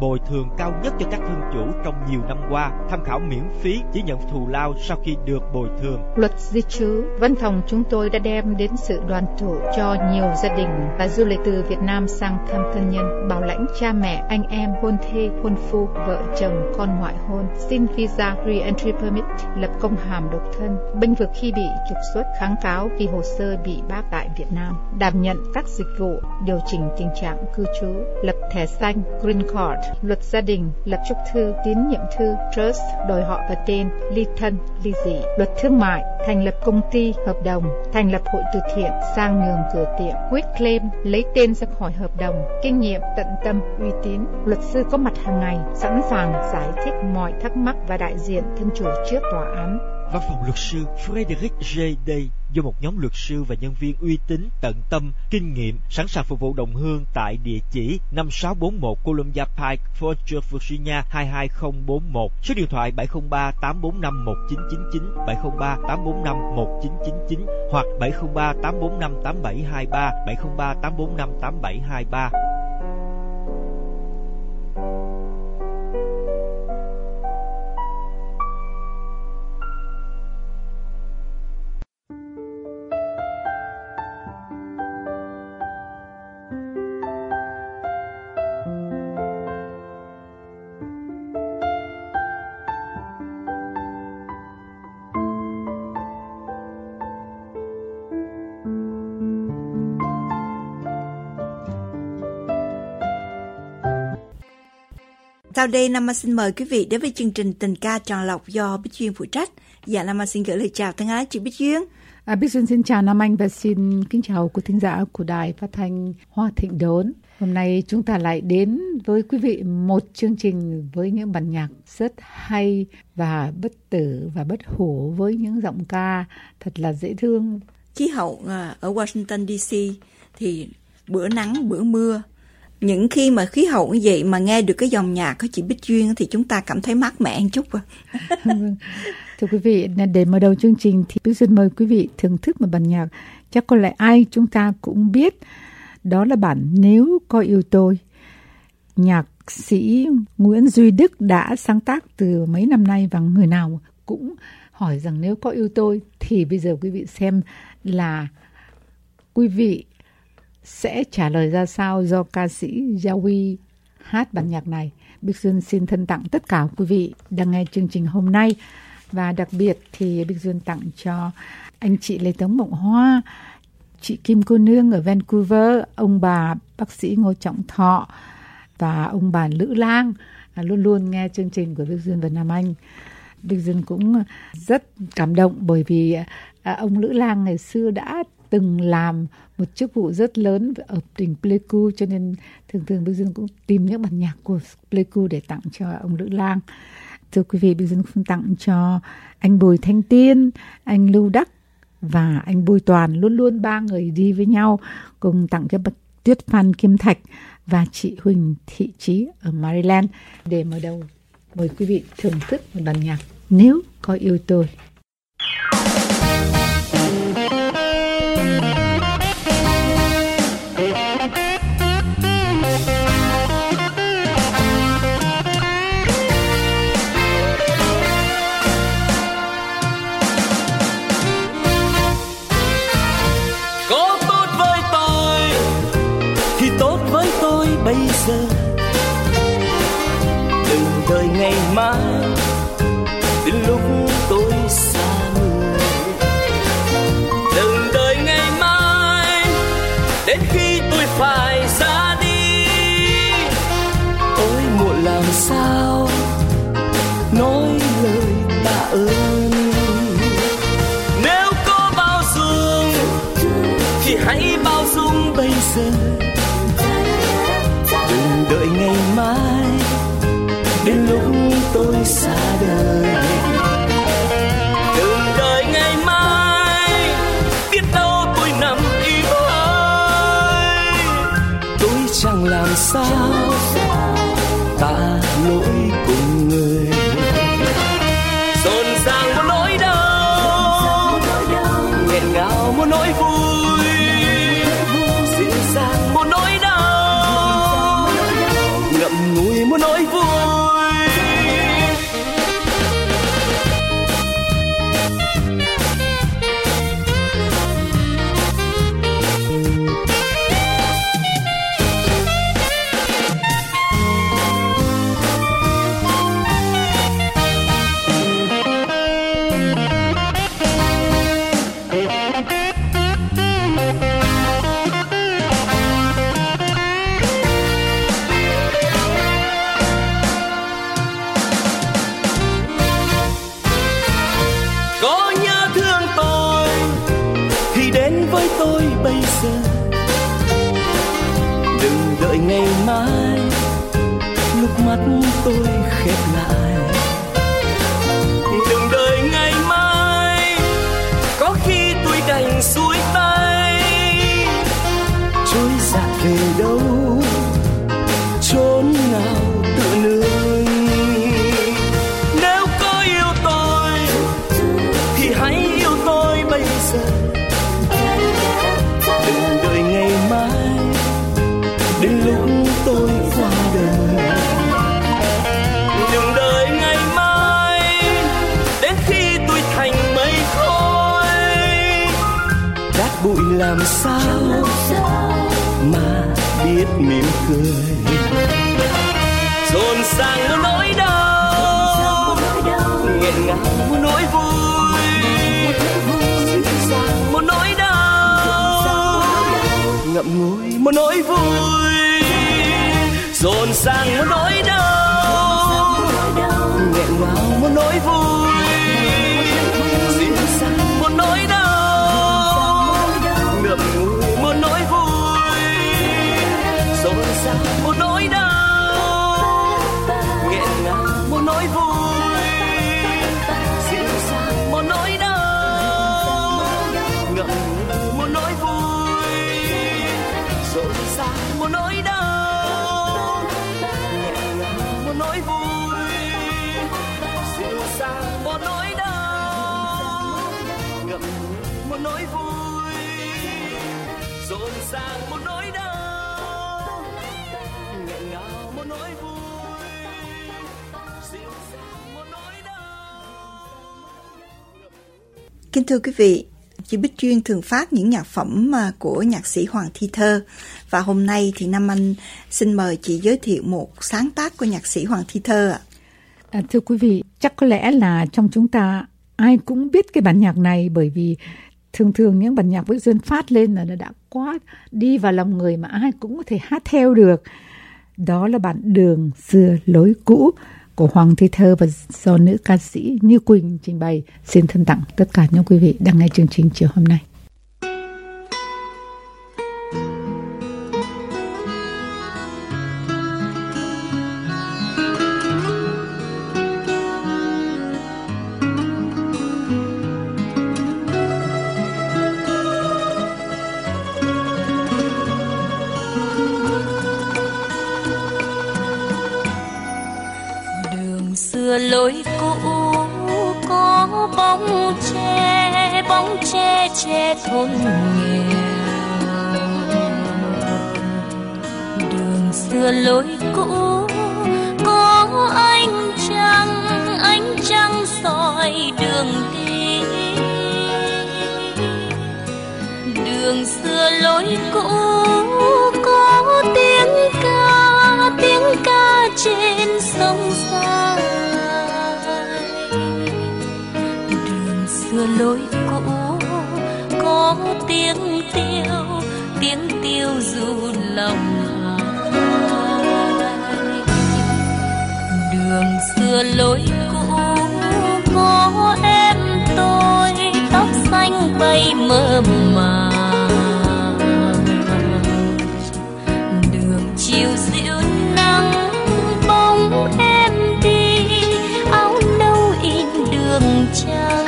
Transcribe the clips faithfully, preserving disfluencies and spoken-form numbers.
bồi thường cao nhất cho các thương chủ trong nhiều năm qua. Tham khảo miễn phí, chỉ nhận thù lao sau khi được bồi thường. Luật di trú, văn phòng chúng tôi đã đem đến sự đoàn tụ cho nhiều gia đình và du lịch từ Việt Nam sang thăm thân nhân, bảo lãnh cha mẹ, anh em, hôn thê, hôn phu, vợ chồng, con ngoại hôn, xin visa re-entry permit, lập công hàm độc thân, bênh vực khi bị trục xuất, kháng cáo khi hồ sơ bị bác tại Việt Nam, đảm nhận các dịch vụ, điều chỉnh tình trạng cư trú, lập thẻ xanh, green card, luật gia đình, lập chúc thư, tín nhiệm thư, trust, đổi họ và tên, ly thân, ly dị, luật thương mại, thành lập công ty, hợp đồng, thành lập hội từ thiện, sang nhường cửa tiệm, quit claim, lấy tên ra khỏi hợp đồng, kinh nghiệm, tận tâm, uy tín, luật sư có mặt hàng ngày, sẵn sàng giải thích mọi thắc mắc và đại diện thân chủ trước tòa án. Văn phòng luật sư Frederick J. Day do một nhóm luật sư và nhân viên uy tín, tận tâm, kinh nghiệm, sẵn sàng phục vụ đồng hương tại địa chỉ năm sáu bốn một Columbia Pike, Fort Worth, Virginia hai hai không bốn một, số điện thoại bảy không ba tám bốn năm một chín chín chín, bảy không ba tám bốn năm một chín chín chín hoặc bảy không ba tám bốn năm tám bảy hai ba, bảy không ba tám bốn năm tám bảy hai ba. Sau đây, Nam xin mời quý vị đến với chương trình Tình ca tròn lọc do Bích Duyên phụ trách. Dạ, Nam xin gửi lời chào thân ái chị Bích Duyên. À, Bích Duyên xin chào Nam Anh và xin kính chào quý thính giả của đài phát thanh Hoa Thịnh Đốn. Hôm nay chúng ta lại đến với quý vị một chương trình với những bản nhạc rất hay và bất tử và bất hủ với những giọng ca thật là dễ thương. Khí hậu ở Washington đê xê thì bữa nắng bữa mưa. Những khi mà khí hậu như vậy mà nghe được cái dòng nhạc của chị Bích Duyên thì chúng ta cảm thấy mát mẻ một chút. Thưa quý vị, để mở đầu chương trình thì Bích Duyên mời quý vị thưởng thức một bản nhạc chắc có lẽ ai chúng ta cũng biết. Đó là bản Nếu Có Yêu Tôi. Nhạc sĩ Nguyễn Duy Đức đã sáng tác từ mấy năm nay và người nào cũng hỏi rằng nếu có yêu tôi thì bây giờ quý vị xem là quý vị sẽ trả lời ra sao do ca sĩ Yawi hát bản nhạc này. Bích Duyên xin thân tặng tất cả quý vị đang nghe chương trình hôm nay, và đặc biệt thì Bích Duyên tặng cho anh chị Lê Tống Mộng Hoa, chị Kim Cô Nương ở Vancouver, ông bà bác sĩ Ngô Trọng Thọ và ông bà Lữ Lang luôn luôn nghe chương trình của Bích Duyên và Nam Anh. Bích Duyên cũng rất cảm động bởi vì ông Lữ Lang ngày xưa đã từng làm một chức vụ rất lớn ở tỉnh Pleiku, cho nên thường thường Bích Duyên cũng tìm những bản nhạc của Pleiku để tặng cho ông Lữ Lang. Thưa quý vị, Bích Duyên cũng tặng cho anh Bùi Thanh Tiên, anh Lưu Đắc và anh Bùi Toàn, luôn luôn ba người đi với nhau, cùng tặng cho bậc Tuyết Phan Kim Thạch và chị Huỳnh Thị Trí ở Maryland. Để mở đầu, mời quý vị thưởng thức một bản nhạc Nếu Có Yêu Tôi. Bây giờ đừng đợi ngày mai đến lúc tôi xa người, đừng đợi ngày mai đến khi tôi phải ra đi. Ôi muộn làm sao nói lời tạ ơn, nếu có bao dung thì hãy bao dung bây giờ. Đợi ngày mai đến lúc tôi xa đời, đừng đợi ngày mai biết đâu tôi nằm im ơi. nỗi vui. Bây giờ đừng đợi ngày mai lúc mắt tôi khép lại, đừng đợi ngày mai có khi tôi đành xuôi tay trôi dạt về đâu chốn nào tựa nương. Nếu có yêu tôi thì hãy yêu tôi bây giờ, đừng đợi ngày mai đến lúc tôi qua đời. Đừng đợi ngày mai đến khi tôi thành mây khói, cát bụi làm sao mà biết mỉm cười. Dồn sang một nỗi đau, nghẹn ngào một nỗi vui, dịu dàng một nỗi đau, ngậm ngùi một nỗi vui. Dồn sang một nỗi đau, nghẹn ngào một nỗi vui, dịu dàng một nỗi đau, ngậm ngùi một nỗi vui. Dồn sang một nỗi đau, nghẹn ngào một nỗi vui, dịu dàng một nỗi đau, ngậm ngùi một nỗi vui. Dồn sang một nỗi đau, nghẹn ngào một nỗi vui, dịu dàng một nỗi đau, ngậm ngùi một nỗi vui. Dồn sang một nỗi đau, nghẹn ngào một nỗi vui, dịu dàng một nỗi đau. Kính thưa quý vị, chị Bích Duyên thường phát những nhạc phẩm của nhạc sĩ Hoàng Thi Thơ, và hôm nay thì Nam Anh xin mời chị giới thiệu một sáng tác của nhạc sĩ Hoàng Thi Thơ ạ. À, thưa quý vị, chắc có lẽ là trong chúng ta ai cũng biết cái bản nhạc này, bởi vì thường thường những bản nhạc với duyên phát lên là nó đã quá đi vào lòng người mà ai cũng có thể hát theo được. Đó là bản Đường Xưa Lối Cũ của Hoàng Thi Thơ và do nữ ca sĩ Như Quỳnh trình bày. Xin thân tặng tất cả những quý vị đang nghe chương trình chiều hôm nay. Lối cũ có bóng tre, bóng tre che thôn nghèo. Đường xưa lối cũ có ánh trăng, ánh trăng soi đường đi. Đường xưa lối cũ có tiếng ca, tiếng ca trên sông xa. Xưa lối cũ có tiếng tiêu, tiếng tiêu du lòng hai. Đường xưa lối cũ có em tôi, tóc xanh bay mơ màng. Đường chiều dịu nắng bóng em đi, áo nâu in đường trắng.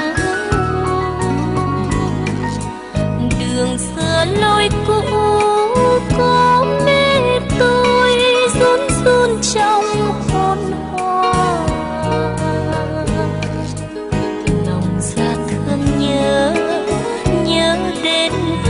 Đường xưa lối cũ có mẹ tôi run run trong hôn hoa. Lòng ra thương nhớ, nhớ đến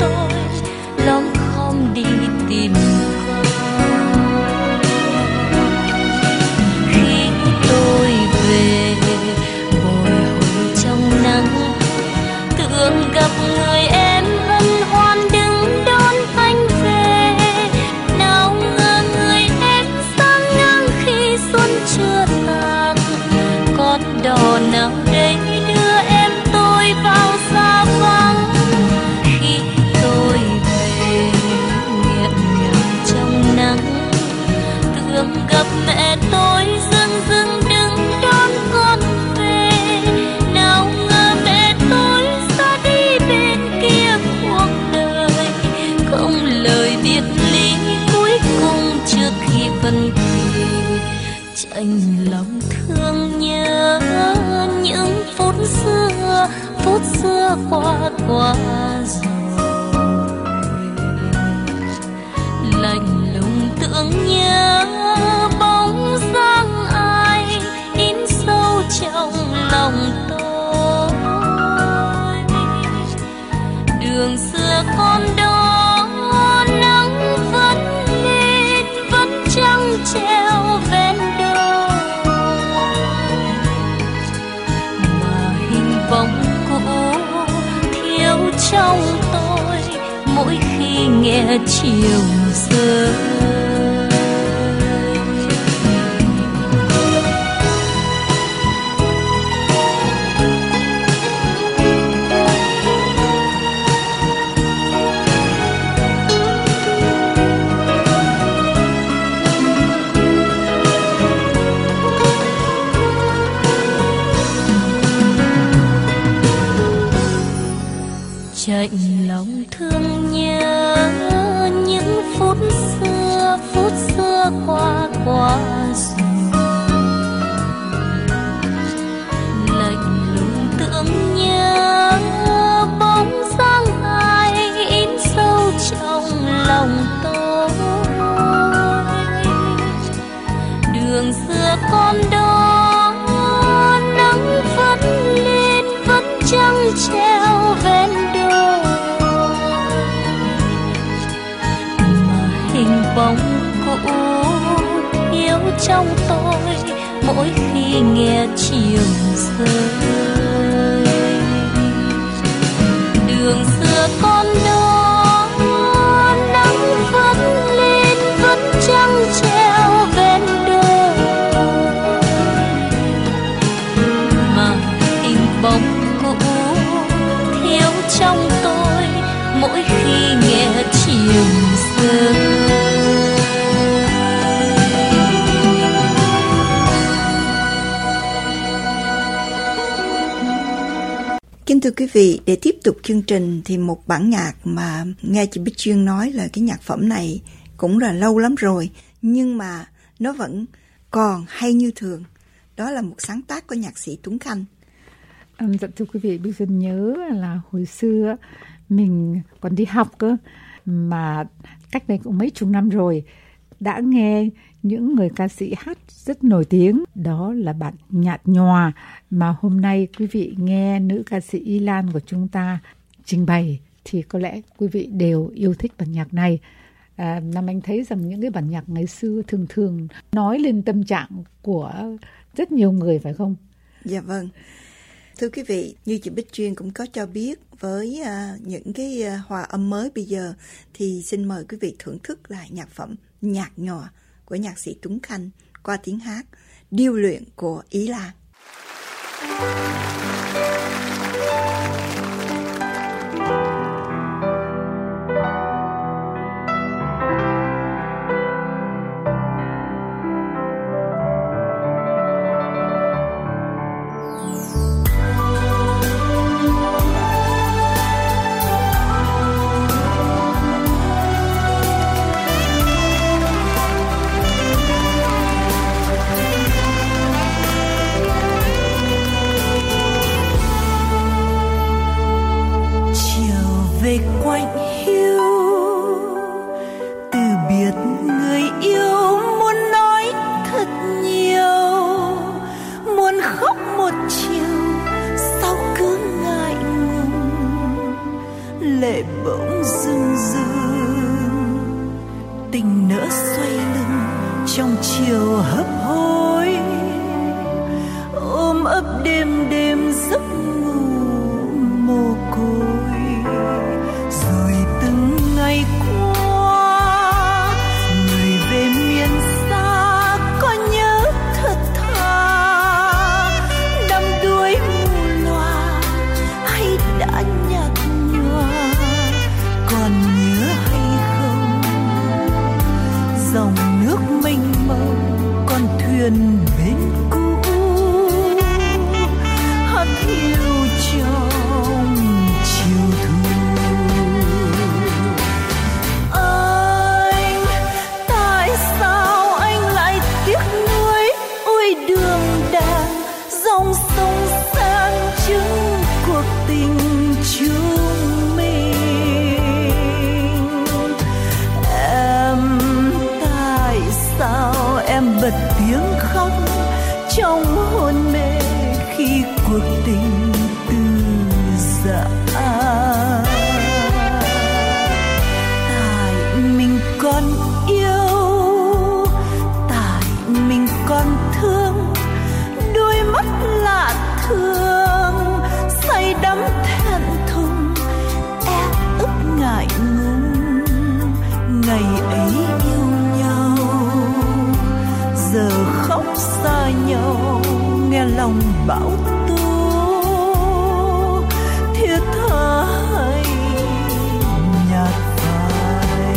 chạnh lòng thương nhớ những phút xưa, phút xưa qua qua rồi, lạnh lùng tưởng nhớ bóng dáng ai in sâu trong lòng tôi. Đường xưa con đó nắng vẫn lên, vẫn trăng treo ven đồi, mà hình bóng cũ thiếu trong tôi mỗi khi nghe chiều rơi. Chạnh lòng thương nhớ những phút xưa, phút xưa qua qua rồi, lạnh lùng tưởng nhớ bóng dáng ai in sâu trong lòng tôi. Đường xưa con đó nắng vẫn lên, vẫn trăng treo ven đồi, hình bóng cũ yếu trong tôi mỗi khi nghe chiều rơi. Đường xưa con đó nắng vẫn lên, vẫn trăng treo ven đồi, mà hình bóng cũ thiếu trong tôi mỗi khi nghe chiều rơi. Kính thưa quý vị, để tiếp tục chương trình thì một bản nhạc mà nghe chị Bích Duyên nói là cái nhạc phẩm này cũng là lâu lắm rồi, nhưng mà nó vẫn còn hay như thường. Đó là một sáng tác của nhạc sĩ Tuấn Khanh. À, dạ thưa quý vị, Bích Duyên nhớ là hồi xưa mình còn đi học cơ, mà cách đây cũng mấy chục năm rồi, đã nghe những người ca sĩ hát rất nổi tiếng, đó là bản Nhạt Nhòa, mà hôm nay quý vị nghe nữ ca sĩ Y Lan của chúng ta trình bày thì có lẽ quý vị đều yêu thích bản nhạc này. À, Nam Anh thấy rằng những cái bản nhạc ngày xưa thường thường nói lên tâm trạng của rất nhiều người, phải không? Dạ vâng. Thưa quý vị, như chị Bích Duyên cũng có cho biết, với uh, những cái uh, hòa âm mới bây giờ thì xin mời quý vị thưởng thức lại nhạc phẩm Nhạt Nhòa của nhạc sĩ Tuấn Khanh qua tiếng hát điêu luyện của Y Lan. Về quạnh hiu từ biệt người yêu, muốn nói thật nhiều, muốn khóc một chiều sao cứ ngại ngùng, lệ bỗng rưng rưng, tình nỡ xoay lưng trong chiều hấp hối, ôm ấp đêm đêm giấc ngủ mồ côi. Rồi từng ngày qua, người về miền xa có nhớ thật thà, đắm đuối mù loà hay đã nhạt nhòa, còn nhớ hay không dòng nước mênh mông con thuyền bên cũ hát hiu trong chiều thu. trong hôn mê khi cuộc tình từ giã. Tại mình còn yêu, tại mình còn thương, đôi mắt lạ thường say đắm thẹn thùng e ức ngại ngùng. Ngày ấy yêu nhau, giờ khóc xa nhau, nghe lòng bão tố thiết tha nhạt phai.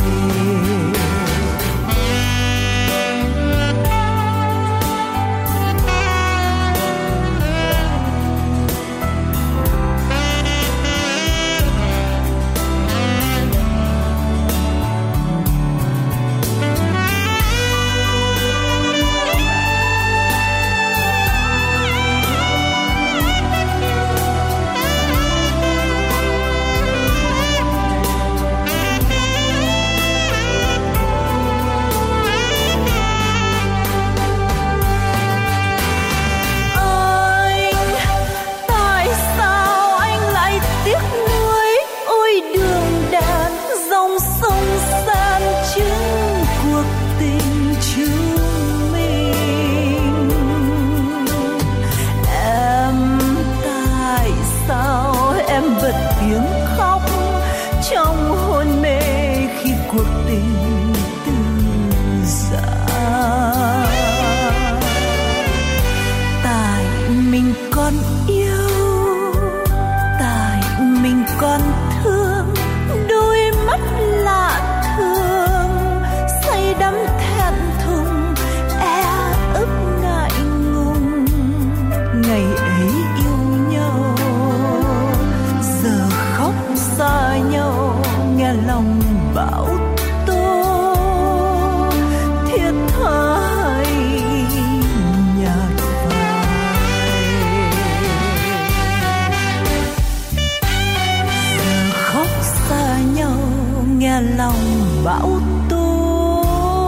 Lòng bão tố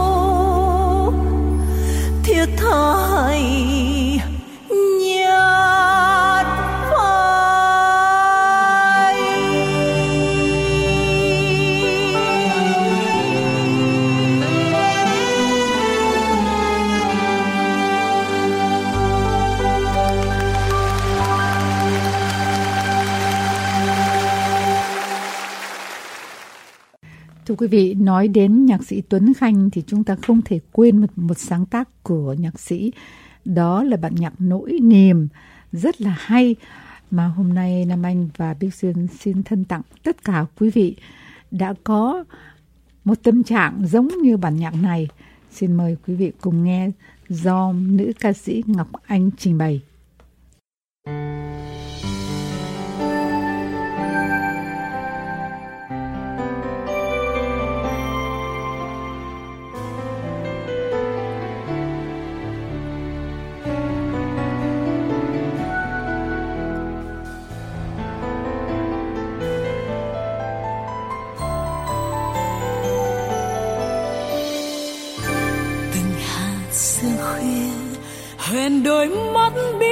thiết tha nhạt phai. Thưa quý vị, nói đến nhạc sĩ Tuấn Khanh thì chúng ta không thể quên một, một sáng tác của nhạc sĩ. Đó là bản nhạc Nỗi Niềm, rất là hay, mà hôm nay Nam Anh và Bích Xuyên xin thân tặng tất cả quý vị đã có một tâm trạng giống như bản nhạc này. Xin mời quý vị cùng nghe do nữ ca sĩ Ngọc Anh trình bày. Huyền đôi mắt biếc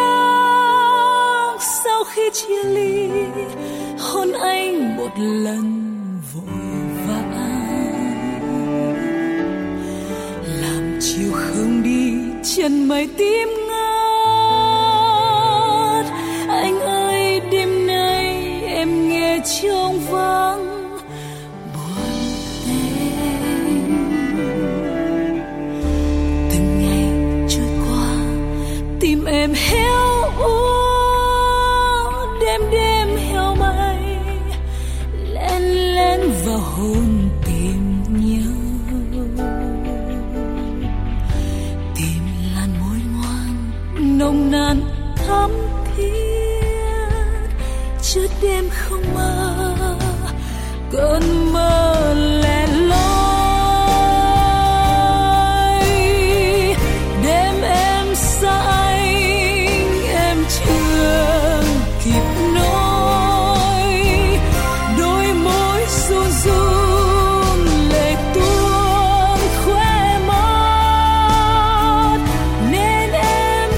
sau khi chia ly, hôn anh một lần vội vã, làm chiều không đi chân mây tím ngát. Anh ơi đêm nay em nghe trong vắng em héo úa, đêm đêm heo mây lén lén vào hôn tìm nhau, tìm làn môi ngoan nồng nàn thắm thiết, chợt đêm không mơ cơn mơ lẻ loi. Đêm em xa tuôn khóe mắt nên em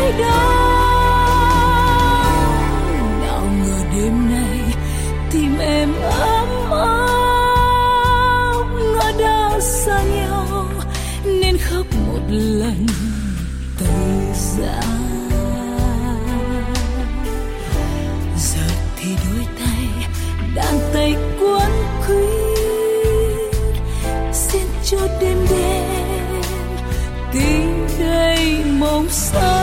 trái đất. Nào ngờ đêm nay tim em ấm áp, ngỡ đã xa nhau nên khóc một lần từ giã. Giờ thì đôi tay đàn tay cuốn quýt, xin cho đêm đêm tìm đầy mộng say.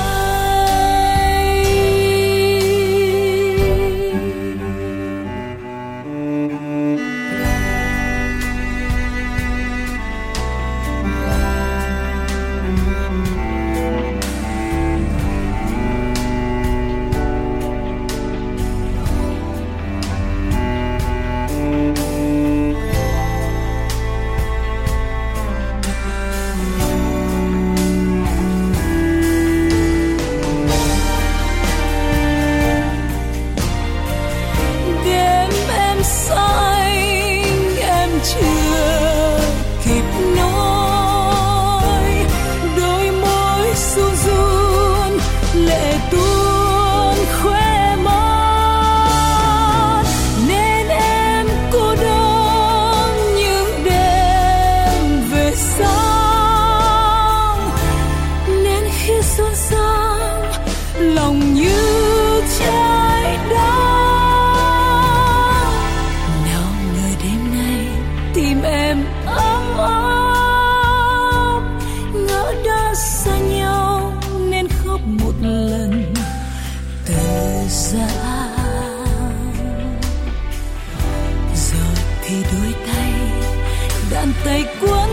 Tay cuốn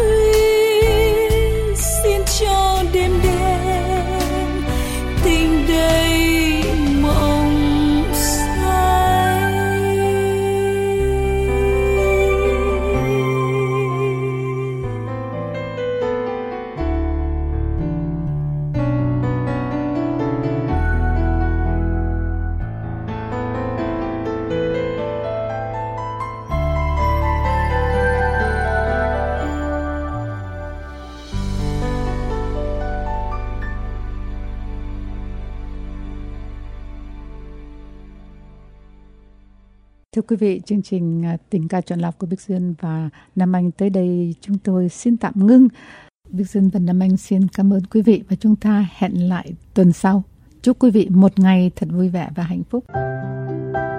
quýt, xin cho đêm đêm tình đầy mộng say. Thưa quý vị, chương trình Tình ca chọn lọc của Bích Duyên và Nam Anh tới đây chúng tôi xin tạm ngưng. Bích Duyên và Nam Anh xin cảm ơn quý vị và chúng ta hẹn lại tuần sau. Chúc quý vị một ngày thật vui vẻ và hạnh phúc.